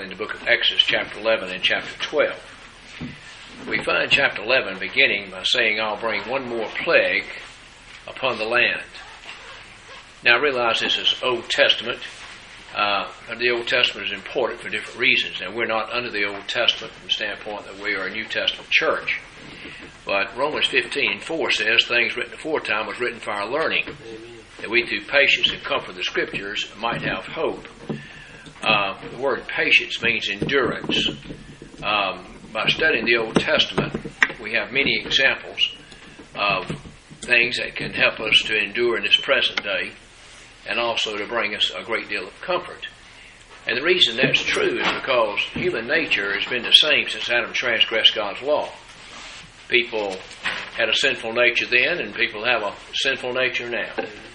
in the book of Exodus, chapter 11 and chapter 12. We find chapter 11 beginning by saying, I'll bring one more plague upon the land. Now, I realize this is Old Testament. The Old Testament is important for different reasons. Now, we're not under the Old Testament from the standpoint that we are a New Testament church. But Romans 15:4 says, things written aforetime was written for our learning, that we through patience and comfort of the Scriptures might have hope. The word patience means endurance. By studying the Old Testament, we have many examples of things that can help us to endure in this present day and also to bring us a great deal of comfort. And the reason that's true is because human nature has been the same since Adam transgressed God's law. People had a sinful nature then, and people have a sinful nature now.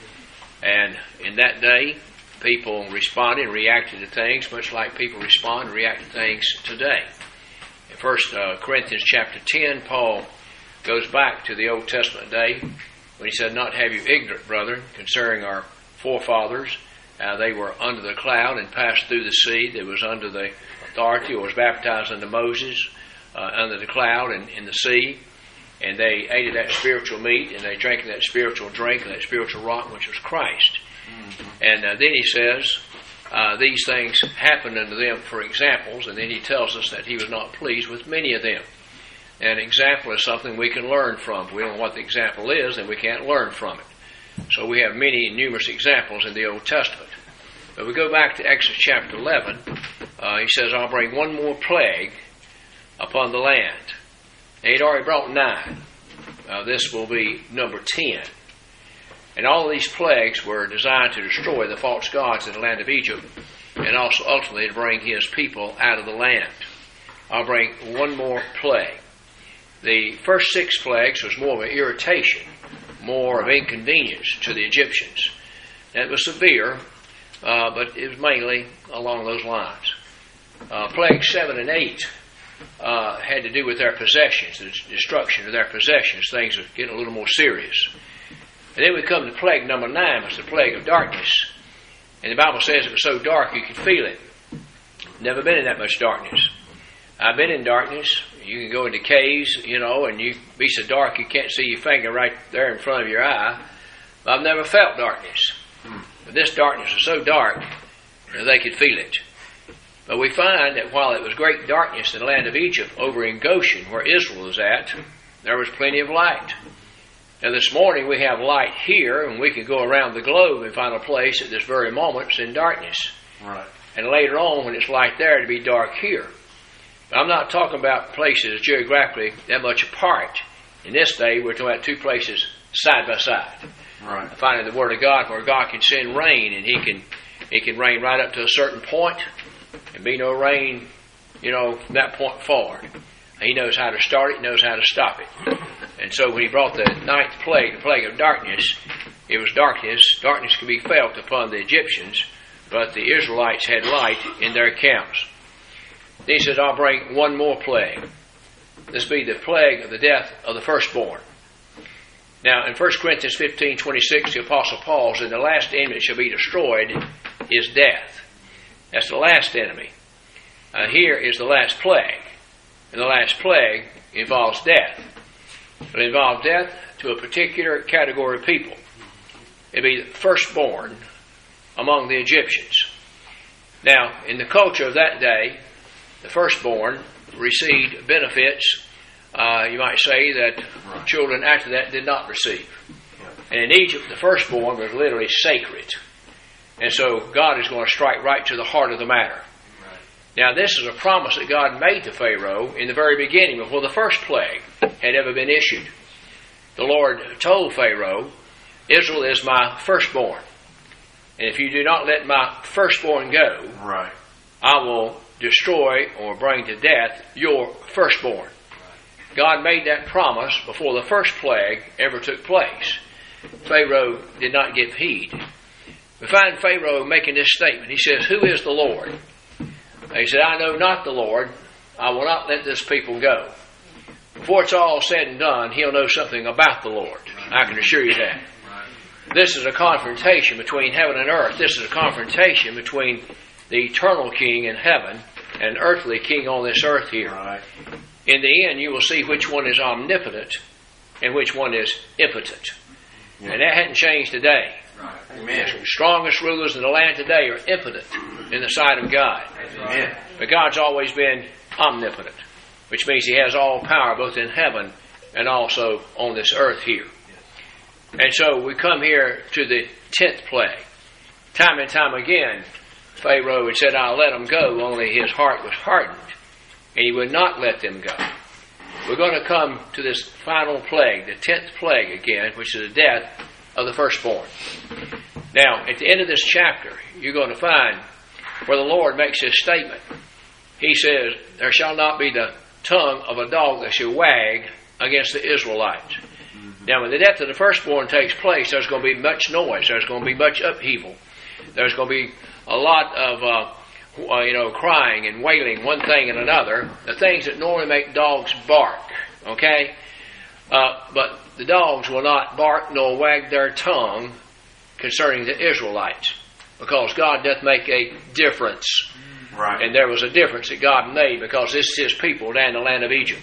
And in that day, people responded and reacted to things much like people respond and react to things today. In 1 Corinthians chapter 10, Paul goes back to the Old Testament day when he said, not have you ignorant, brethren, concerning our forefathers. They were under the cloud and passed through the sea. They was under the authority or was baptized under Moses under the cloud and in the sea. And they ate of that spiritual meat and they drank of that spiritual drink and that spiritual rock which was Christ. And then he says, these things happened unto them for examples, and then he tells us that he was not pleased with many of them. An example is something we can learn from. If we don't know what the example is, then we can't learn from it. So we have many numerous examples in the Old Testament. But we go back to Exodus chapter 11. He says, I'll bring one more plague upon the land. Now, he'd already brought 9. This will be number 10. And all of these plagues were designed to destroy the false gods in the land of Egypt and also ultimately to bring his people out of the land. I'll bring one more plague. The first 6 plagues was more of an irritation, more of inconvenience to the Egyptians. And it was severe, but it was mainly along those lines. Plagues 7 and 8 had to do with their possessions, the destruction of their possessions. Things were getting a little more serious. And then we come to plague number 9, which is the plague of darkness. And the Bible says it was so dark you could feel it. Never been in that much darkness. I've been in darkness. You can go into caves, and you be so dark you can't see your finger right there in front of your eye. But I've never felt darkness. But this darkness was so dark that they could feel it. But we find that while it was great darkness in the land of Egypt, over in Goshen, where Israel was at, there was plenty of light. Now this morning we have light here, and we can go around the globe and find a place at this very moment that's in darkness. Right. And later on, when it's light there, to be dark here. But I'm not talking about places geographically that much apart. In this day, we're talking about 2 places side by side. Right. Finding the Word of God where God can send rain, and He can rain right up to a certain point, and be no rain, from that point forward. He knows how to start it, knows how to stop it. And so when he brought the 9th plague, the plague of darkness, it was darkness. Darkness could be felt upon the Egyptians, but the Israelites had light in their camps. Then he says, I'll bring one more plague. This be the plague of the death of the firstborn. Now, in 1 Corinthians 15:26, the Apostle Paul said, the last enemy that shall be destroyed is death. That's the last enemy. Here is the last plague. And the last plague involves death. It involves death to a particular category of people. It'd be the firstborn among the Egyptians. Now, in the culture of that day, the firstborn received benefits, you might say, that children after that did not receive. And in Egypt, the firstborn was literally sacred. And so God is going to strike right to the heart of the matter. Now, this is a promise that God made to Pharaoh in the very beginning, before the first plague had ever been issued. The Lord told Pharaoh, Israel is my firstborn. And if you do not let my firstborn go, right, I will destroy or bring to death your firstborn. God made that promise before the first plague ever took place. Pharaoh did not give heed. We find Pharaoh making this statement. He says, who is the Lord? He said, I know not the Lord. I will not let this people go. Before it's all said and done, he'll know something about the Lord. I can assure you that. This is a confrontation between heaven and earth. This is a confrontation between the eternal King in heaven an earthly king on this earth here. Right. In the end, you will see which one is omnipotent and which one is impotent. Yeah. And that hadn't changed today. Right. Amen. The strongest rulers in the land today are impotent in the sight of God. Amen. But God's always been omnipotent, which means He has all power both in heaven and also on this earth here. And so we come here to the 10th plague. Time and time again, Pharaoh had said, I'll let them go, only his heart was hardened, and he would not let them go. We're going to come to this final plague, the 10th plague again, which is the death of the firstborn. Now, at the end of this chapter, you're going to find where the Lord makes His statement. He says, there shall not be the tongue of a dog that shall wag against the Israelites. Now, when the death of the firstborn takes place, there's going to be much noise. There's going to be much upheaval. There's going to be a lot of crying and wailing, one thing and another, the things that normally make dogs bark, okay? But the dogs will not bark nor wag their tongue concerning the Israelites, because God doth make a difference. Right. And there was a difference that God made, because this is His people down in the land of Egypt.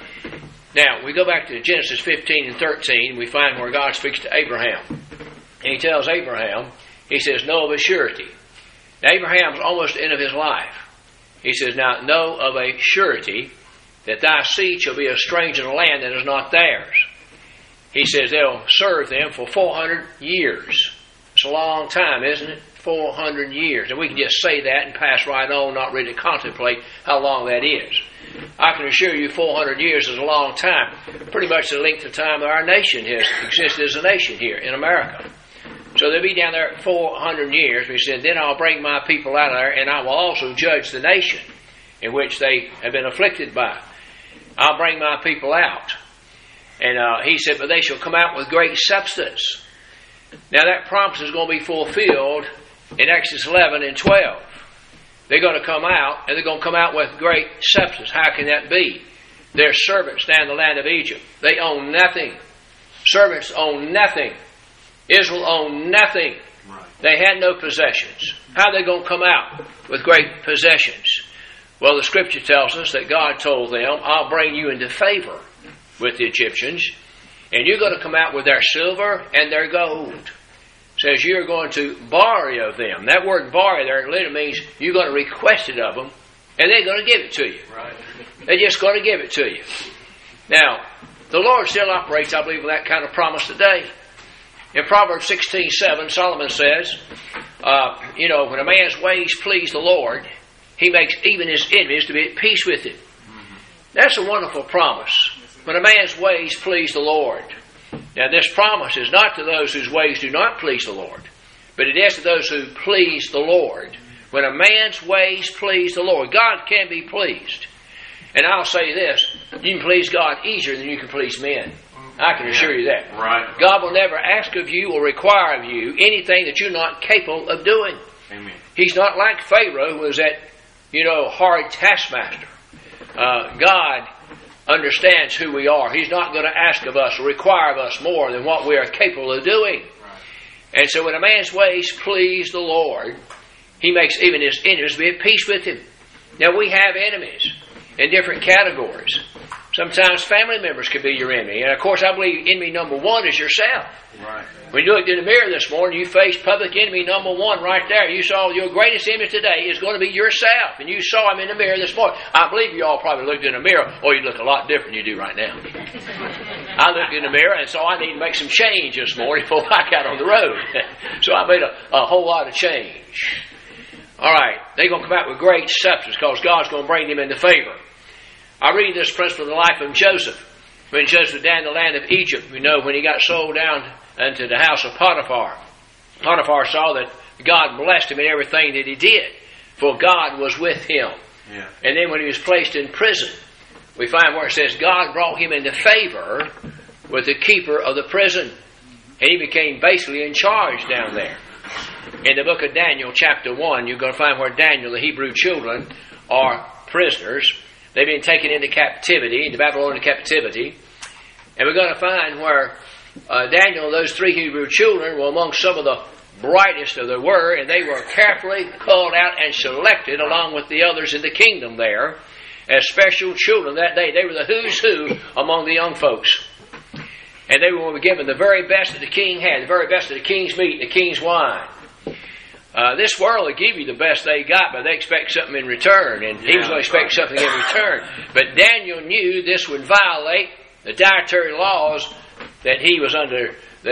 Now, we go back to Genesis 15 and 13, we find where God speaks to Abraham. And He tells Abraham, He says, know of a surety. Now, Abraham's almost at the end of his life. He says, now, know of a surety that thy seed shall be a stranger in a land that is not theirs. He says they'll serve them for 400 years. It's a long time, isn't it? 400 years. And we can just say that and pass right on, not really contemplate how long that is. I can assure you 400 years is a long time. Pretty much the length of time that our nation has existed as a nation here in America. So they'll be down there 400 years. We said, then I'll bring my people out of there, and I will also judge the nation in which they have been afflicted by. I'll bring my people out. And he said, but they shall come out with great substance. Now that promise is going to be fulfilled in Exodus 11 and 12. They're going to come out, and they're going to come out with great substance. How can that be? They're servants down in the land of Egypt. They own nothing. Servants own nothing. Israel owned nothing. Right. They had no possessions. How are they going to come out with great possessions? Well, the Scripture tells us that God told them, I'll bring you into favor with the Egyptians, and you're going to come out with their silver and their gold. It says you're going to borrow of them. That word borrow there literally means you're going to request it of them, and they're going to give it to you. Right. They're just going to give it to you. Now, the Lord still operates, I believe, with that kind of promise today. In Proverbs 16:7, Solomon says, when a man's ways please the Lord, he makes even his enemies to be at peace with him. That's a wonderful promise. When a man's ways please the Lord. Now, this promise is not to those whose ways do not please the Lord, but it is to those who please the Lord. When a man's ways please the Lord, God can be pleased. And I'll say this, you can please God easier than you can please men. I can assure you that. Right. God will never ask of you or require of you anything that you're not capable of doing. Amen. He's not like Pharaoh, who was that, hard taskmaster. God understands who we are. He's not going to ask of us or require of us more than what we are capable of doing. Right. And so when a man's ways please the Lord, he makes even his enemies be at peace with him. Now, we have enemies in different categories. Sometimes family members can be your enemy. And of course, I believe enemy number one is yourself. Right. When you looked in the mirror this morning, you faced public enemy number one right there. You saw your greatest enemy today is going to be yourself. And you saw him in the mirror this morning. I believe you all probably looked in the mirror, or you look a lot different than you do right now. I looked in the mirror and saw I need to make some change this morning before I got on the road. So I made a whole lot of change. All right. They're going to come out with great substance because God's going to bring them into favor. I read this principle in the life of Joseph. When Joseph was down in the land of Egypt, when he got sold down into the house of Potiphar. Potiphar saw that God blessed him in everything that he did, for God was with him. Yeah. And then when he was placed in prison, we find where it says God brought him into favor with the keeper of the prison. And he became basically in charge down there. In the book of Daniel, chapter 1, you're going to find where Daniel, the Hebrew children, are prisoners. They've been taken into captivity, into Babylonian captivity. And we're going to find where Daniel and those three Hebrew children were among some of the brightest of the were, and they were carefully culled out and selected along with the others in the kingdom there as special children that day. They were the who's who among the young folks. And they were given the very best that the king had, the very best of the king's meat and the king's wine. This world will give you the best they got, but they expect something in return, and he was going to expect something in return. But Daniel knew this would violate the dietary laws that he was under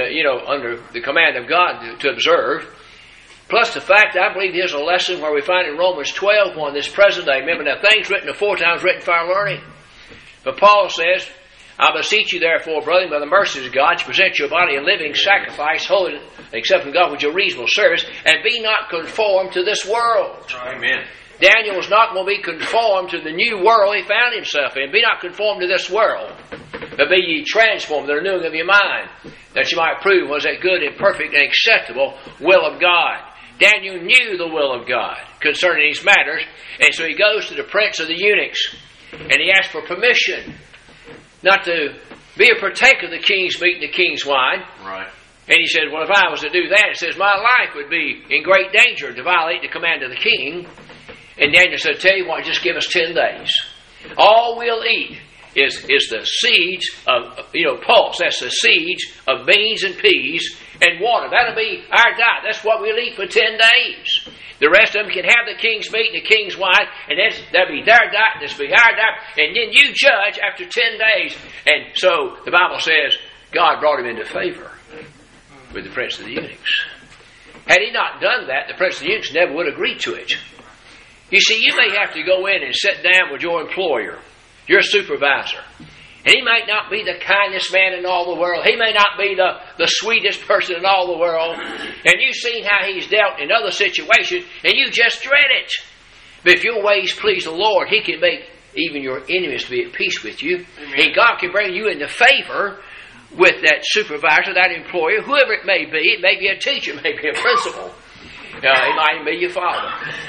the command of God to observe. Plus the fact, I believe here's a lesson where we find in Romans 12:1, this present day. Remember, now things written aforetime written for our learning. But Paul says, I beseech you therefore, brethren, by the mercies of God, to present your body a living sacrifice, holy, accepting God with your reasonable service, and be not conformed to this world. Amen. Daniel was not going to be conformed to the new world he found himself in. Be not conformed to this world, but be ye transformed, the renewing of your mind, that you might prove was that good and perfect and acceptable will of God. Daniel knew the will of God concerning these matters, and so he goes to the prince of the eunuchs, and he asks for permission not to be a partaker of the king's meat and the king's wine. Right. And he said, well, if I was to do that, it says, my life would be in great danger to violate the command of the king. And Daniel said, tell you what, just give us 10 days. All we'll eat is the seeds of, pulse. That's the seeds of beans and peas and water. That'll be our diet. That's what we'll eat for 10 days. The rest of them can have the king's meat and the king's wine, and that'll be their diet, this will be our diet, and then you judge after 10 days. And so the Bible says God brought him into favor with the prince of the eunuchs. Had he not done that, the prince of the eunuchs never would agree to it. You see, you may have to go in and sit down with your employer, your supervisor. And he might not be the kindest man in all the world. He may not be the sweetest person in all the world. And you've seen how he's dealt in other situations, and you just dread it. But if your ways please the Lord, he can make even your enemies to be at peace with you. Amen. And God can bring you into favor with that supervisor, that employer, whoever it may be. It may be a teacher, it may be a principal. It might even be your father.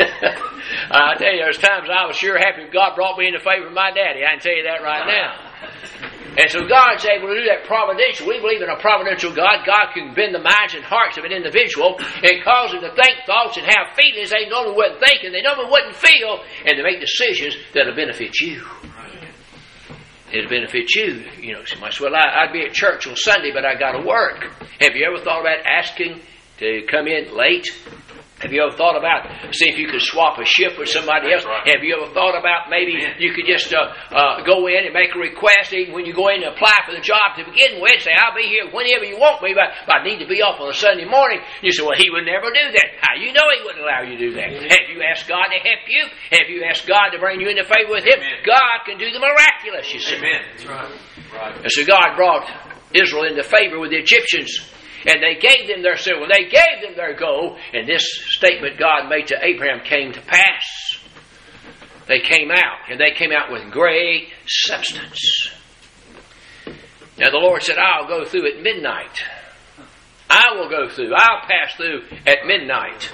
I tell you, there's times I was sure happy if God brought me into favor with my daddy. I can tell you that right now. And so God's able to do that providential. We believe in a providential God. God can bend the minds and hearts of an individual and cause them to think thoughts and have feelings they normally wouldn't think and they normally wouldn't feel, and to make decisions that'll benefit you. It'll benefit you. You might say, well, I'd be at church on Sunday, but I got to work. Have you ever thought about asking to come in late? Have you ever thought about see if you could swap a shift with somebody else? Right. Have you ever thought about maybe you could just go in and make a request even when you go in to apply for the job to begin with? Say, I'll be here whenever you want me, but I need to be off on a Sunday morning. You say, well, he would never do that. How you know he wouldn't allow you to do that? Have you asked God to help you? Have you asked God to bring you into favor with him? Amen. God can do the miraculous, you see. Amen. That's right. Right. And so God brought Israel into favor with the Egyptians. And they gave them their silver. They gave them their gold. And this statement God made to Abraham came to pass. They came out. And they came out with great substance. Now the Lord said, I'll go through at midnight. I will go through. I'll pass through at midnight.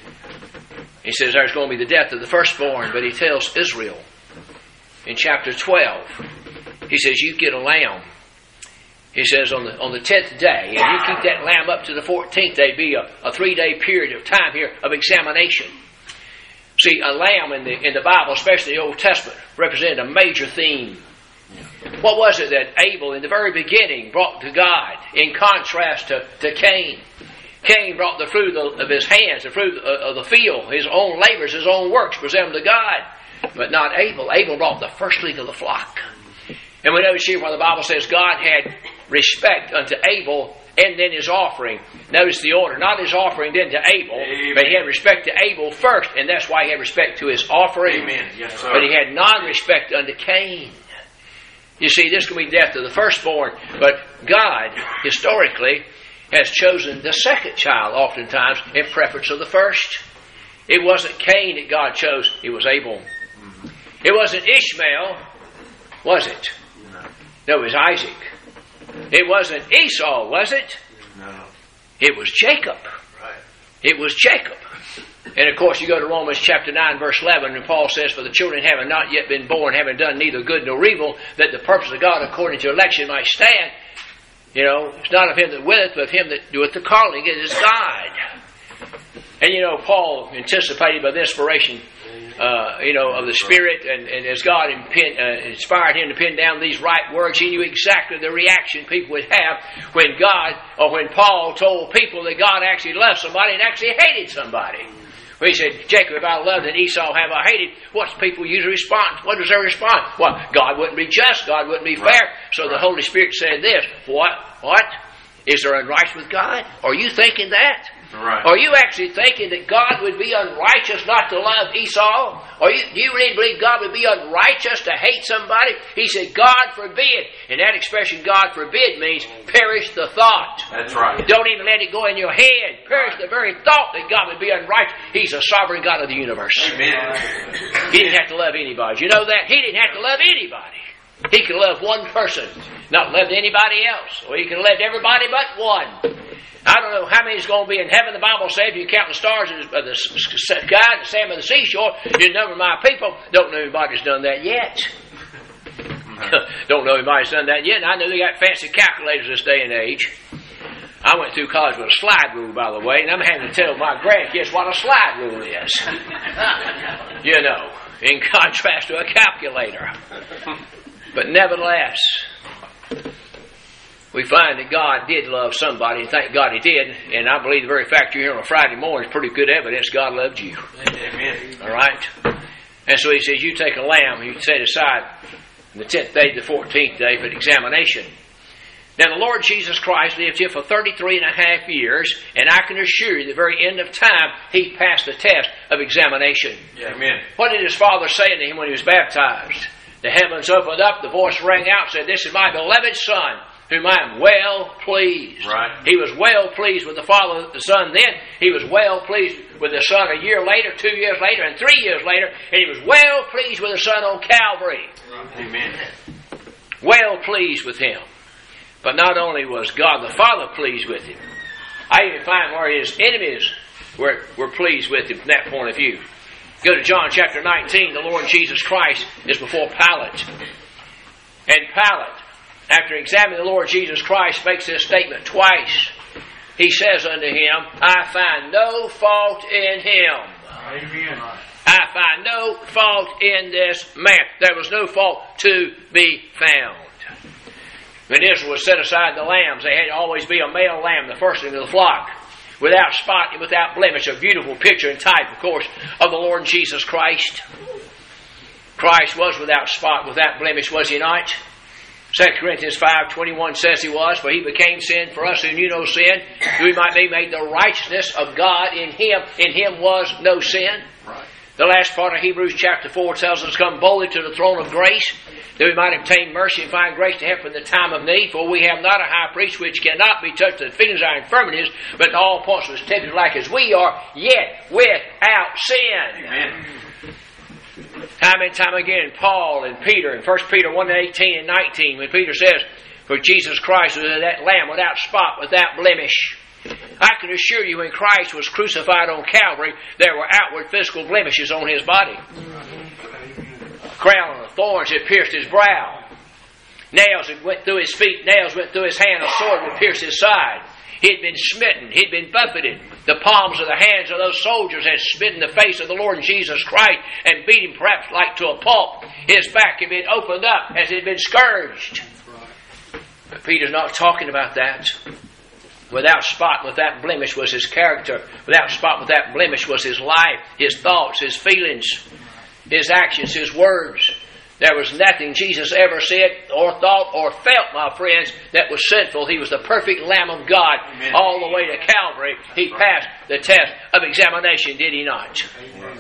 He says there's going to be the death of the firstborn. But he tells Israel in chapter 12, he says, you get a lamb. He says on the 10th day, and you keep that lamb up to the 14th day, be a 3-day period of time here of examination. See, a lamb in the Bible, especially the Old Testament, represented a major theme. What was it that Abel in the very beginning brought to God in contrast to Cain? Cain brought the fruit of his hands, the fruit of the field, his own labors, his own works, presented to God. But not Abel. Abel brought the firstling of the flock. And we notice here where the Bible says God had respect unto Abel and then his offering. Notice the order. Not his offering then to Abel, Amen. But he had respect to Abel first, and that's why he had respect to his offering. Amen. Yes, sir. But he had non-respect unto Cain. You see, this can be death of the firstborn. But God, historically, has chosen the second child oftentimes in preference of the first. It wasn't Cain that God chose. It was Abel. Mm-hmm. It wasn't Ishmael, was it? No, it was Isaac. It wasn't Esau, was it? No. It was Jacob. Right. It was Jacob. And of course, you go to Romans chapter 9, verse 11, and Paul says, for the children having not yet been born, having done neither good nor evil, that the purpose of God according to election might stand. It's not of him that willeth, but of him that doeth the calling. It is God. And Paul anticipated by the inspiration, of the Spirit, and as God inspired him to pen down these right words, he knew exactly the reaction people would have when when Paul told people that God actually loved somebody and actually hated somebody. Well, he said, Jacob have I loved and Esau have I hated. What's people usually respond? What does their response? Well, God wouldn't be just. God wouldn't be fair. So the Holy Spirit said this. What? Is there unrighteous with God? Are you thinking that? Right. Are you actually thinking that God would be unrighteous not to love Esau? Do you really believe God would be unrighteous to hate somebody? He said, God forbid. And that expression, God forbid, means perish the thought. That's right. Don't even let it go in your head. Perish the very thought that God would be unrighteous. He's a sovereign God of the universe. Amen. He didn't have to love anybody. You know that? He didn't have to love anybody. He could love one person, not love anybody else. Or he could love everybody but one. I don't know how many is going to be in heaven. The Bible says if you count the stars of the sky, the sand of the seashore, you number my people. Don't know anybody's done that yet. Don't know anybody's done that yet. And I know they got fancy calculators this day and age. I went through college with a slide rule, by the way, and I'm having to tell my grandkids what a slide rule is. In contrast to a calculator. But nevertheless, we find that God did love somebody, and thank God He did. And I believe the very fact you're here on a Friday morning is pretty good evidence God loved you. Amen. All right? And so He says, you take a lamb, you set aside the 10th day to the 14th day for the examination. Now the Lord Jesus Christ lived here for 33 and a half years, and I can assure you, at the very end of time, He passed the test of examination. Amen. What did His Father say to Him when He was baptized? The heavens opened up, the voice rang out and said, this is my beloved Son, whom I am well pleased. Right. He was well pleased with the Father, the Son then. He was well pleased with the Son a year later, 2 years later, and 3 years later. And He was well pleased with the Son on Calvary. Amen. Well pleased with Him. But not only was God the Father pleased with Him, I even find where His enemies were pleased with Him from that point of view. Go to John chapter 19. The Lord Jesus Christ is before Pilate. And Pilate, after examining the Lord Jesus Christ, makes this statement twice. He says unto Him, I find no fault in Him. Amen. I find no fault in this man. There was no fault to be found. When Israel was set aside the lambs, they had to always be a male lamb, the firstling of the flock, without spot and without blemish. A beautiful picture and type, of course, of the Lord Jesus Christ. Christ was without spot, without blemish, was He not? 2 Corinthians 5:21 says He was, for He became sin for us who knew no sin, that we might be made the righteousness of God in Him. In Him was no sin. Right. The last part of Hebrews chapter 4 tells us to come boldly to the throne of grace, that we might obtain mercy and find grace to help in the time of need. For we have not a high priest which cannot be touched with the feelings of our infirmities, but in all points was tempted like as we are, yet without sin. Amen. Time and time again, Paul and Peter, in 1 Peter 1:18 and 19, when Peter says, for Jesus Christ was that lamb without spot, without blemish. I can assure you, when Christ was crucified on Calvary, there were outward physical blemishes on His body. A crown of thorns had pierced His brow. Nails had went through His feet. Nails went through His hand. A sword would pierce His side. He had been smitten. He had been buffeted. The palms of the hands of those soldiers had smitten the face of the Lord Jesus Christ and beat Him perhaps like to a pulp. His back had been opened up as He had been scourged. But Peter's not talking about that. Without spot, without blemish was His character. Without spot, without blemish was His life, His thoughts, His feelings, His actions, His words. There was nothing Jesus ever said or thought or felt, my friends, that was sinful. He was the perfect Lamb of God. Amen. All the way to Calvary. He passed the test of examination, did He not? Amen.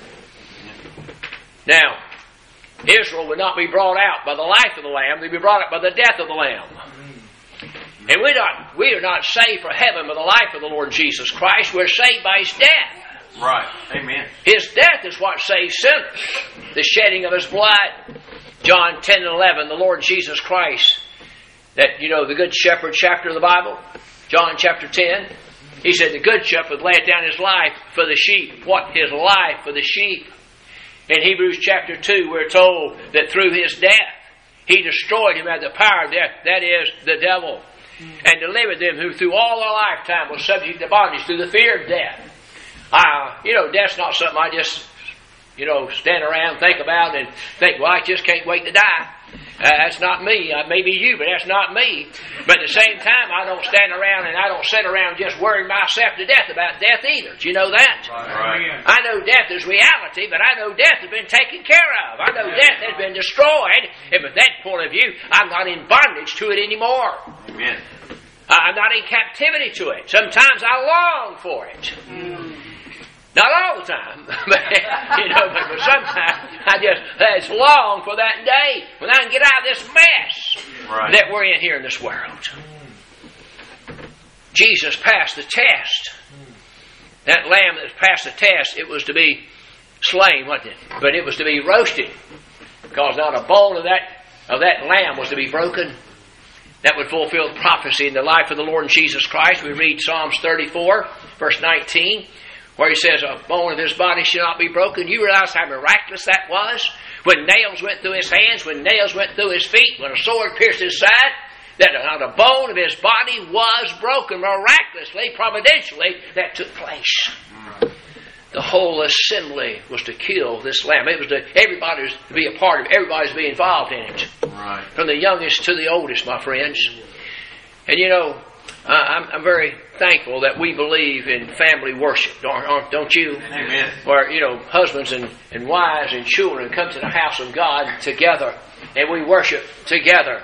Now, Israel would not be brought out by the life of the Lamb. They'd be brought out by the death of the Lamb. And we are not saved for heaven by the life of the Lord Jesus Christ. We're saved by His death. Right. Amen. His death is what saves sinners. The shedding of His blood. John 10 and 11, the Lord Jesus Christ, that, the Good Shepherd chapter of the Bible, John chapter 10, He said the Good Shepherd laid down His life for the sheep. What? His life for the sheep. In Hebrews chapter 2, we're told that through His death, He destroyed him at the power of death, that is, the devil, and delivered them who through all their lifetime were subject to bondage through the fear of death. Death's not something I just, stand around and think about and think, well, I just can't wait to die. That's not me. Maybe you, but that's not me. But at the same time, I don't stand around and I don't sit around just worrying myself to death about death either. Do you know that? Right. I know death is reality, but I know death has been taken care of. I know death has been destroyed. And from that point of view, I'm not in bondage to it anymore. Amen. I'm not in captivity to it. Sometimes I long for it. Not all the time, but sometimes I just long for that day when I can get out of this mess that we're in here in this world. Jesus passed the test. That lamb that passed the test, it was to be slain, wasn't it? But it was to be roasted, because not a bone of that lamb was to be broken. That would fulfill the prophecy in the life of the Lord Jesus Christ. We read Psalms 34, verse 19. Where he says, a bone of his body shall not be broken. You realize how miraculous that was? When nails went through his hands, when nails went through his feet, when a sword pierced his side, that not a bone of his body was broken. Miraculously, providentially, that took place. The whole assembly was to kill this lamb. It was everybody was to be a part of it. Everybody was to be involved in it. Right. From the youngest to the oldest, my friends. And I'm very thankful that we believe in family worship, don't you? Amen. Where, husbands and wives and children come to the house of God together, and we worship together.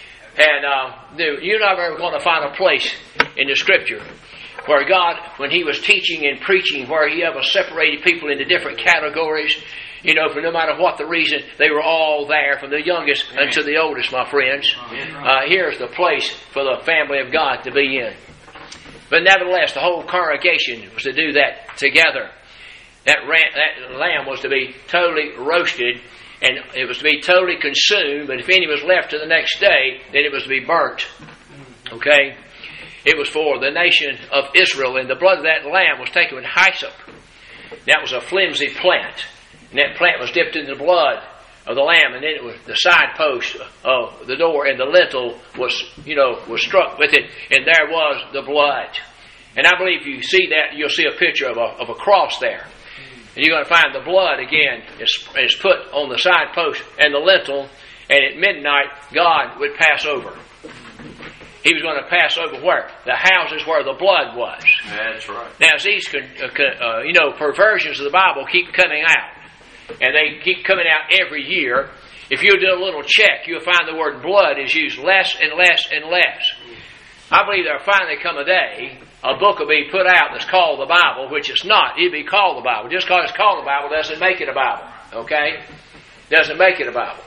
And you're not ever going to find a place in the Scripture where God, when He was teaching and preaching, where He ever separated people into different categories, for no matter what the reason, they were all there, from the youngest unto the oldest, my friends. Here's the place for the family of God to be in. But nevertheless, the whole congregation was to do that together. That lamb was to be totally roasted, and it was to be totally consumed, but if any was left to the next day, then it was to be burnt. Okay? It was for the nation of Israel, and the blood of that lamb was taken with hyssop. That was a flimsy plant. And that plant was dipped in the blood of the lamb, and then it was the side post of the door, and the lintel was struck with it, and there was the blood. And I believe if you see that, you'll see a picture of a cross there. And you're going to find the blood again is put on the side post and the lintel, and at midnight God would pass over. He was going to pass over where? The houses where the blood was. That's right. Now, as these perversions of the Bible keep coming out, and they keep coming out every year, if you do a little check, you'll find the word blood is used less and less and less. I believe there'll finally come a day, a book will be put out that's called the Bible, which it's not. It'll be called the Bible. Just because it's called the Bible doesn't make it a Bible. Okay? Doesn't make it a Bible.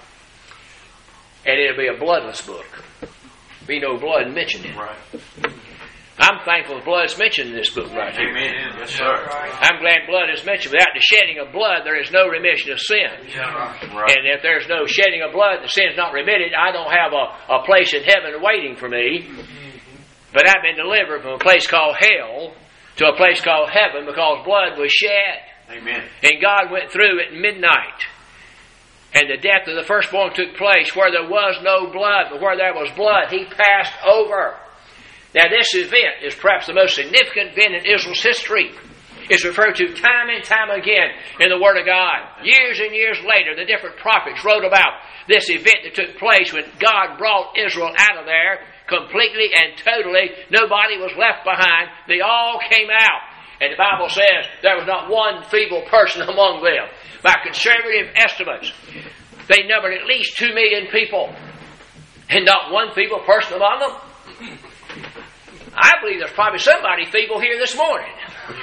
And it'll be a bloodless book. Be no blood mentioned in it. Right. I'm thankful the blood is mentioned in this book right here. Amen. Yes, sir. I'm glad blood is mentioned. Without the shedding of blood, there is no remission of sin. Right. And if there's no shedding of blood, the sin's not remitted. I don't have a place in heaven waiting for me. But I've been delivered from a place called hell to a place called heaven because blood was shed. Amen. And God went through at midnight. And the death of the firstborn took place where there was no blood, but where there was blood, He passed over. Now, this event is perhaps the most significant event in Israel's history. It's referred to time and time again in the Word of God. Years and years later, the different prophets wrote about this event that took place when God brought Israel out of there completely and totally. Nobody was left behind. They all came out. And the Bible says there was not one feeble person among them. By conservative estimates, they numbered at least 2 million people. And not one feeble person among them. I believe there's probably somebody feeble here this morning.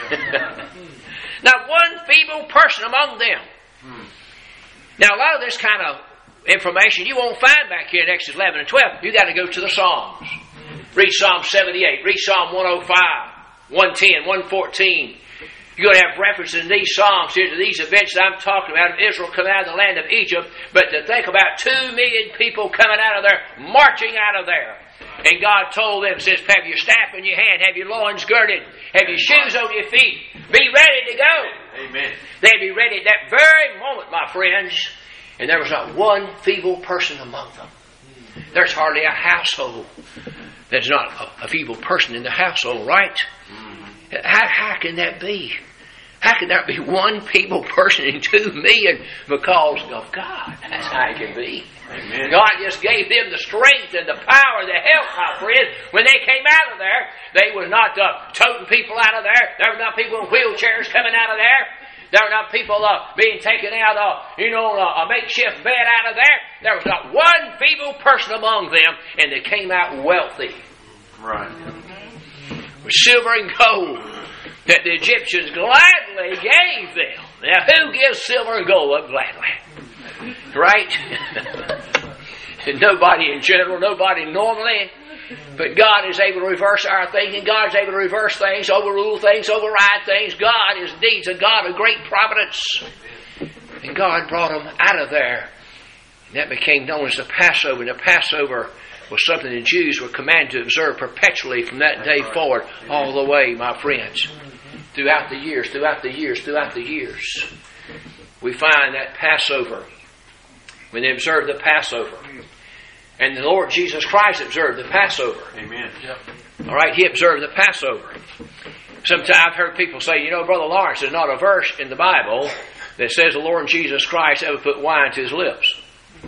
Not one feeble person among them. Now, a lot of this kind of information you won't find back here in Exodus 11 and 12. You got to go to the Psalms. Read Psalm 78. Read Psalm 105, 110, 114. You're going to have references in these Psalms here to these events that I'm talking about of Israel coming out of the land of Egypt. But to think about 2 million people coming out of there, marching out of there. And God told them, says, have your staff in your hand, have your loins girded, have your shoes on your feet, be ready to go. Amen. They'd be ready at that very moment, my friends. And there was not one feeble person among them. There's hardly a household there's not a feeble person in the household, right? How can that be? How can there be one feeble person and 2 million because of God? That's how it can be. Amen. God just gave them the strength and the power, the help, my friend. When they came out of there, they were not toting people out of there. There were not people in wheelchairs coming out of there. There were not people being taken out a makeshift bed out of there. There was not one feeble person among them, and they came out wealthy. Right. With silver and gold that the Egyptians gladly gave them. Now, who gives silver and gold up gladly? Right? Nobody in general, nobody normally. But God is able to reverse our thinking. God is able to reverse things, overrule things, override things. God is indeed a God of great providence. And God brought them out of there. And that became known as the Passover. And the Passover was something the Jews were commanded to observe perpetually from that day forward, all the way, my friends. Throughout the years, throughout the years, throughout the years. We find that Passover, when they observed the Passover. And the Lord Jesus Christ observed the Passover. Amen. Yep. All right, He observed the Passover. Sometimes I've heard people say, Brother Lawrence, there's not a verse in the Bible that says the Lord Jesus Christ ever put wine to His lips.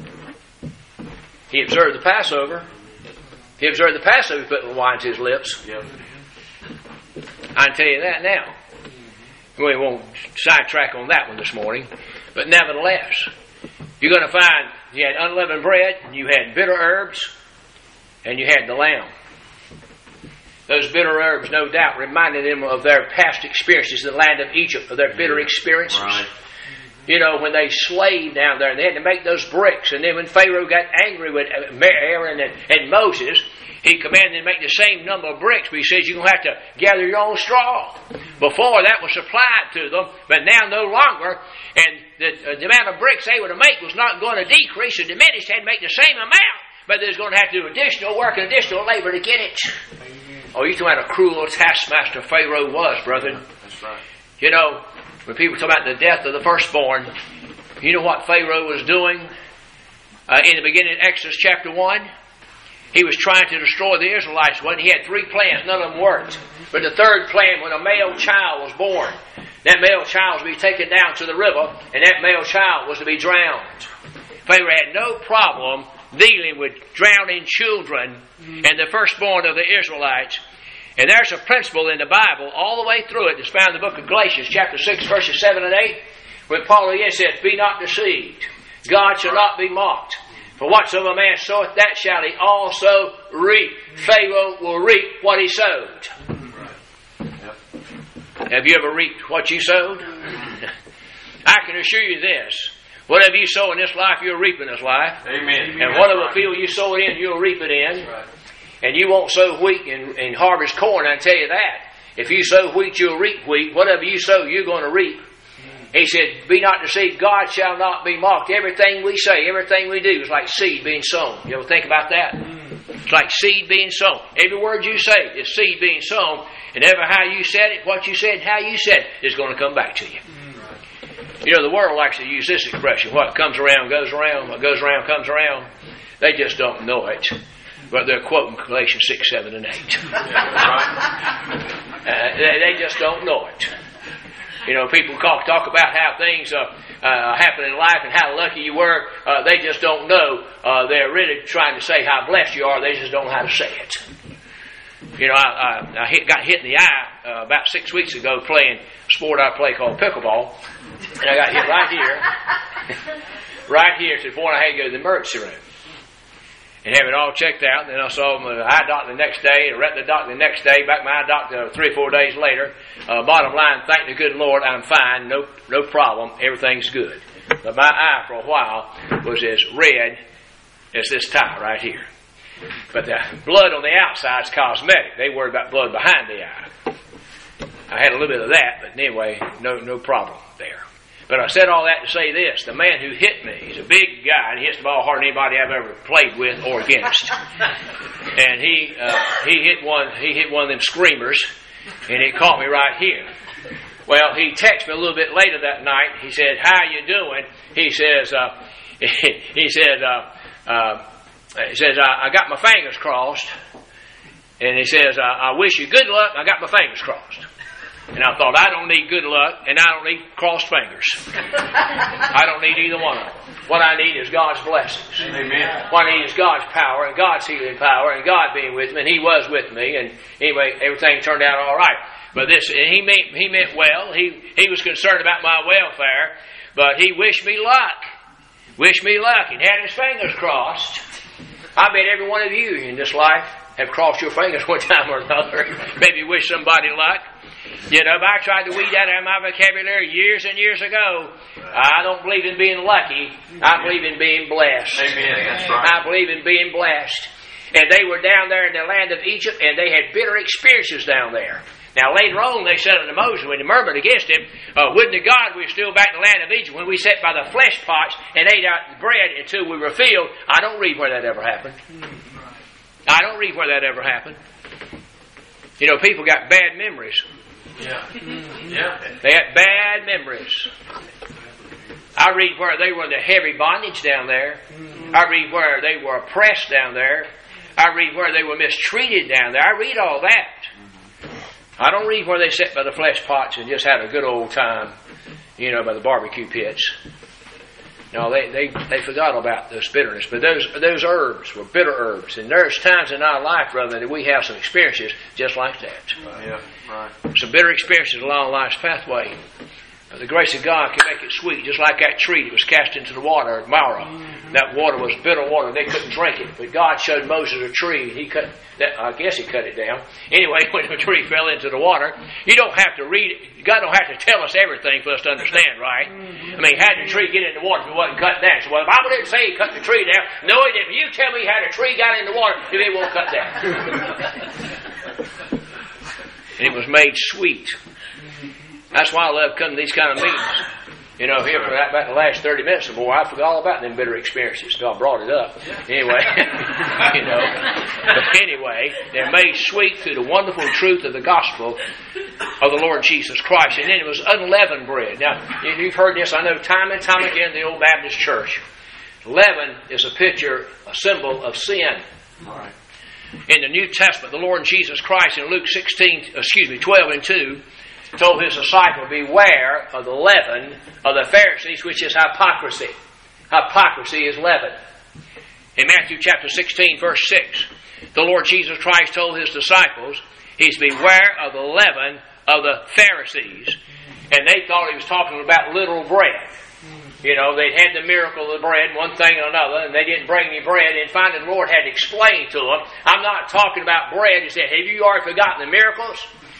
He observed the Passover. He observed the Passover putting wine to His lips. Yep. I can tell you that now. We won't sidetrack on that one this morning. But nevertheless, you're going to find you had unleavened bread, and you had bitter herbs, and you had the lamb. Those bitter herbs, no doubt, reminded them of their past experiences in the land of Egypt, of their bitter experiences. Right. When they slaved down there, they had to make those bricks. And then when Pharaoh got angry with Aaron and Moses, he commanded them to make the same number of bricks, but he says you're going to have to gather your own straw. Before, that was supplied to them, but now no longer. And the amount of bricks they were to make was not going to decrease or diminish. They had to make the same amount, but there's going to have to do additional work and additional labor to get it. Oh, you talking about a cruel taskmaster Pharaoh was, brethren. That's right. When people talk about the death of the firstborn, you know what Pharaoh was doing in the beginning of Exodus chapter 1? He was trying to destroy the Israelites. He had 3 plans. None of them worked. But the third plan, when a male child was born, that male child was to be taken down to the river, and that male child was to be drowned. Pharaoh had no problem dealing with drowning children and the firstborn of the Israelites. And there's a principle in the Bible all the way through it. It's found in the book of Galatians, chapter 6, verses 7 and 8, when Paul again says, "Be not deceived. God shall not be mocked. For whatsoever man soweth, that shall he also reap." Pharaoh will reap what he sowed. Yep. Have you ever reaped what you sowed? I can assure you this. Whatever you sow in this life, you'll reap in this life. Amen. And whatever field you sow it in, you'll reap it in. Right. And you won't sow wheat and harvest corn, I tell you that. If you sow wheat, you'll reap wheat. Whatever you sow, you're going to reap. He said, "Be not deceived, God shall not be mocked." Everything we say, everything we do is like seed being sown. You ever think about that? It's like seed being sown. Every word you say is seed being sown. And ever how you said it, what you said, how you said it is going to come back to you. The world likes to use this expression. What comes around goes around. What goes around comes around. They just don't know it. But they're quoting Galatians 6, 7, and 8. They just don't know it. People talk about how things happen in life and how lucky you were. They just don't know. They're really trying to say how blessed you are. They just don't know how to say it. I got hit in the eye about 6 weeks ago playing a sport I play called pickleball. And I got hit right here. Right here to the point I had to go to the emergency room. And have it all checked out. And then I saw my eye doctor the next day, a retina doctor the next day, back my eye doctor 3 or 4 days later. Bottom line, thank the good Lord, I'm fine, no problem, everything's good. But my eye for a while was as red as this tie right here. But the blood on the outside is cosmetic. They worry about blood behind the eye. I had a little bit of that, but anyway, no problem there. But I said all that to say this. The man who hit me, he's a big guy, and he hits the ball harder than anybody I've ever played with or against. And he hit one of them screamers, and it caught me right here. Well, he texted me a little bit later that night. He said, "How you doing?" He says, I got my fingers crossed. And he says, "I wish you good luck. I got my fingers crossed." And I thought, I don't need good luck, and I don't need crossed fingers. I don't need either one of them. What I need is God's blessings. Amen. What I need is God's power and God's healing power and God being with me, and He was with me. And anyway, everything turned out all right. But He meant well. He was concerned about my welfare, but He wished me luck. Wished me luck, and had His fingers crossed. I bet every one of you in this life have crossed your fingers one time or another. Maybe wish somebody luck. You know, if I tried to weed that out of my vocabulary years and years ago, I don't believe in being lucky. I believe in being blessed. Amen. That's right. I believe in being blessed. And they were down there in the land of Egypt, and they had bitter experiences down there. Now later on, they said unto Moses, when they murmured against him, wouldn't to God we were still back in the land of Egypt when we sat by the flesh pots and ate out the bread until we were filled. I don't read where that ever happened. I don't read where that ever happened. You know, people got bad memories. Yeah. Yeah. They had bad memories. I read where they were in the heavy bondage down there. I read where they were oppressed down there. I read where they were mistreated down there. I read all that. I don't read where they sat by the flesh pots and just had a good old time, you know, by the barbecue pits. No, they forgot about this bitterness. But those herbs were bitter herbs. And there's times in our life, brother, that we have some experiences just like that. Yeah, right. Some bitter experiences along life's pathway. But the grace of God can make it sweet, just like that tree that was cast into the water at Marah. That water was bitter water. They couldn't drink it. But God showed Moses a tree, and He cut that. I guess He cut it down. Anyway, when the tree fell into the water, you don't have to read it. God don't have to tell us everything for us to understand, right? I mean, how did the tree get in the water if it wasn't cut down? So, well, the Bible didn't say He cut the tree down. No, He didn't. You tell me how the tree got in the water if it won't cut down. And it was made sweet. That's why I love coming to these kind of meetings. You know, here for about the last 30 minutes, boy, I forgot all about them bitter experiences until I brought it up. Anyway, you know. But anyway, they're made sweet through the wonderful truth of the gospel of the Lord Jesus Christ. And then it was unleavened bread. Now, you've heard this, I know, time and time again in the old Baptist church. Leaven is a picture, a symbol of sin. Right. In the New Testament, the Lord Jesus Christ in Luke 12 and 2, told His disciple, beware of the leaven of the Pharisees, which is hypocrisy. Hypocrisy is leaven. In Matthew chapter 16, verse 6, the Lord Jesus Christ told His disciples, He's beware of the leaven of the Pharisees. And they thought He was talking about literal bread. You know, they'd had the miracle of the bread, one thing or another, and they didn't bring any bread. And finally the Lord had to explain to them, I'm not talking about bread. He said, have you already forgotten the miracles?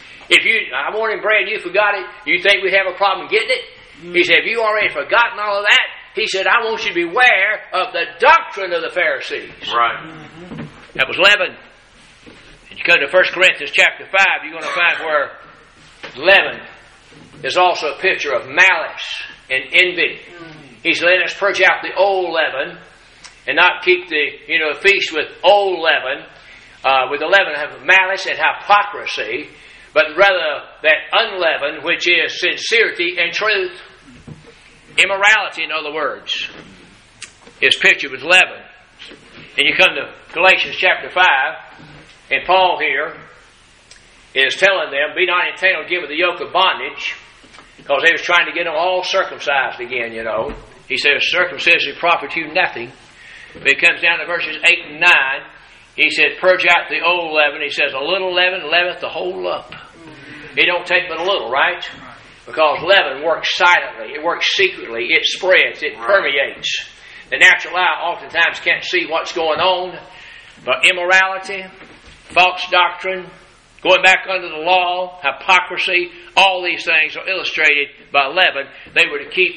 I wanted bread and you forgot it, you think we have a problem getting it? He said, have you already forgotten all of that? He said, I want you to beware of the doctrine of the Pharisees. Right. That was leaven. And you come to 1 Corinthians chapter 5, you're going to find where leaven is also a picture of malice and envy. He said, let us purge out the old leaven and not keep the feast with old leaven, with the leaven of malice and hypocrisy, but rather that unleavened, which is sincerity and truth. Immorality, in other words, is pictured with leaven. And you come to Galatians chapter 5, and Paul here is telling them, be not entangled again with the yoke of bondage, because they was trying to get them all circumcised again, you know. He says, circumcision profit you nothing. But he comes down to verses 8 and 9, he said, purge out the old leaven. He says, a little leaven leaveneth the whole lump. It don't take but a little, right? Because leaven works silently. It works secretly. It spreads. It permeates. The natural eye oftentimes can't see what's going on. But immorality, false doctrine, going back under the law, hypocrisy, all these things are illustrated by leaven. They were to keep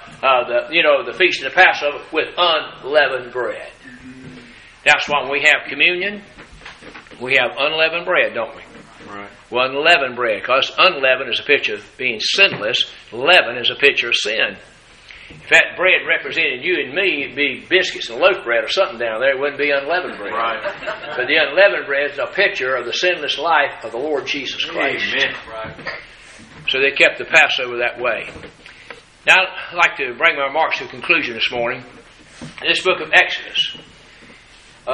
the feast of the Passover with unleavened bread. That's why when we have communion, we have unleavened bread, don't we? Right. Well, unleavened bread, because unleavened is a picture of being sinless. Leaven is a picture of sin. If that bread represented you and me, it'd be biscuits and loaf bread or something down there. It wouldn't be unleavened bread. Right. But the unleavened bread is a picture of the sinless life of the Lord Jesus Christ. Amen. Right. So they kept the Passover that way. Now, I'd like to bring my remarks to a conclusion this morning. In this book of Exodus,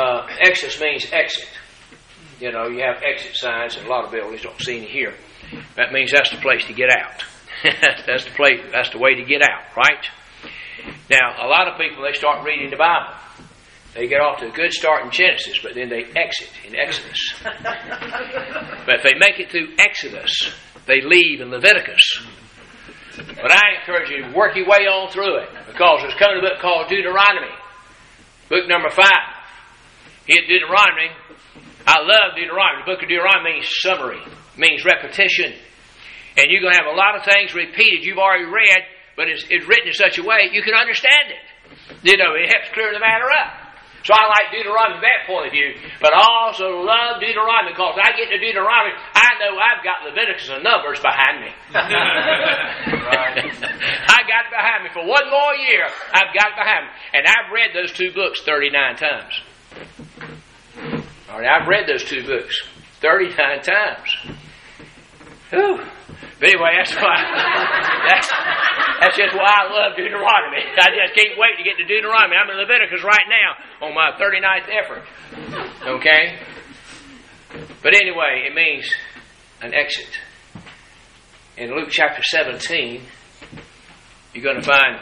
Exodus means exit. You know, you have exit signs in a lot of buildings. Don't see any here. that means that's the place to get out. That's the place. That's the way to get out, right? Now, a lot of people, they start reading the Bible. They get off to a good start in Genesis, but then they exit in Exodus. But if they make it through Exodus, they leave in Leviticus. But I encourage you to work your way on through it, because there's coming a book called Deuteronomy, book number 5. Here, Deuteronomy, I love Deuteronomy. The book of Deuteronomy means summary, means repetition. And you're going to have a lot of things repeated you've already read, but it's written in such a way you can understand it. It helps clear the matter up. So I like Deuteronomy from that point of view, but I also love Deuteronomy because I get to Deuteronomy, I know I've got Leviticus and Numbers behind me. I got it behind me. For one more year, I've got it behind me. And I've read those 2 books 39 times. All right, I've read those 2 books 39 times. Whew. But anyway, that's just why I love Deuteronomy. I just can't wait to get to Deuteronomy. I'm in Leviticus right now on my 39th effort. Okay? But anyway, it means an exit. In Luke chapter 17, you're going to find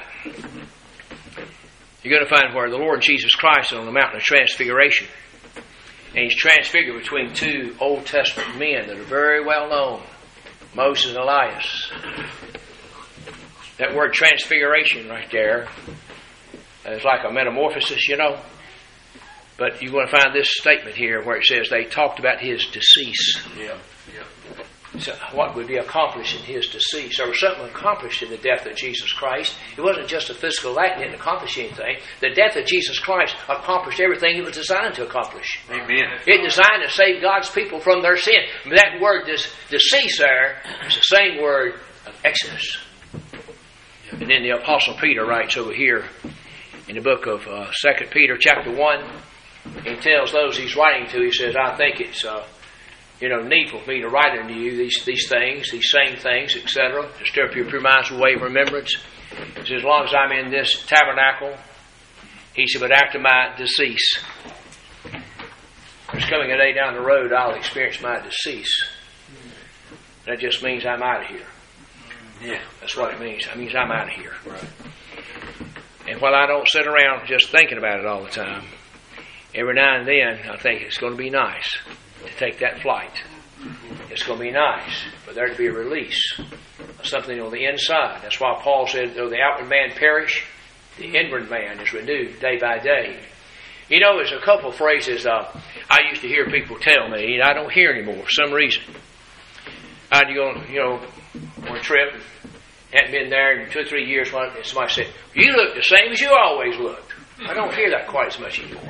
where the Lord Jesus Christ is on the mountain of transfiguration. And he's transfigured between 2 Old Testament men that are very well known. Moses and Elias. That word transfiguration right there is like a metamorphosis, But you're going to find this statement here where it says they talked about his decease. Yeah. So what would be accomplished in his decease? There was something accomplished in the death of Jesus Christ. It wasn't just a physical act. It didn't accomplish anything. The death of Jesus Christ accomplished everything it was designed to accomplish. Amen. It designed to save God's people from their sin. That word, decease there, is the same word of Exodus. And then the Apostle Peter writes over here in the book of 2 Peter chapter 1, he tells those he's writing to, he says, I think it's needful for me to write unto you these things, these same things, etc., to stir up your pure minds with way of remembrance. He says, as long as I'm in this tabernacle, he said, but after my decease, there's coming a day down the road I'll experience my decease. That just means I'm out of here. Yeah. That's what it means. It means I'm out of here. Right. And while I don't sit around just thinking about it all the time, every now and then I think it's going to be nice to take that flight. It's going to be nice for there to be a release of something on the inside. That's why Paul said, though the outward man perish, the inward man is renewed day by day. There's a couple of phrases I used to hear people tell me, and I don't hear anymore for some reason. I'd go, on a trip, hadn't been there in 2 or 3 years, and somebody said, you look the same as you always looked. I don't hear that quite as much anymore.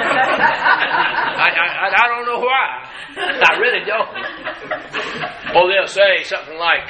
I don't know why. I really don't. Or they'll say something like,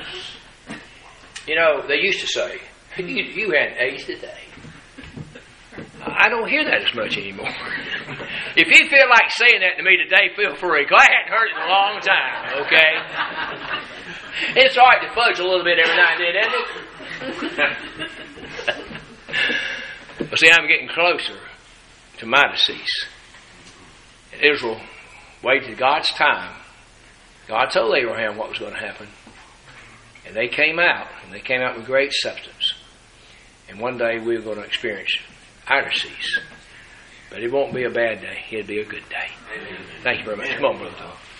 they used to say, you hadn't aged a day. I don't hear that as much anymore. If you feel like saying that to me today, feel free, because I hadn't heard it in a long time, okay? It's all right to fudge a little bit every now and then, isn't it? Well, see, I'm getting closer to my decease. Israel waited God's time. God told Abraham what was going to happen. And they came out with great substance. And one day we're going to experience our decease. But it won't be a bad day. It'll be a good day. Thank you very much. Come on, Brother Tom.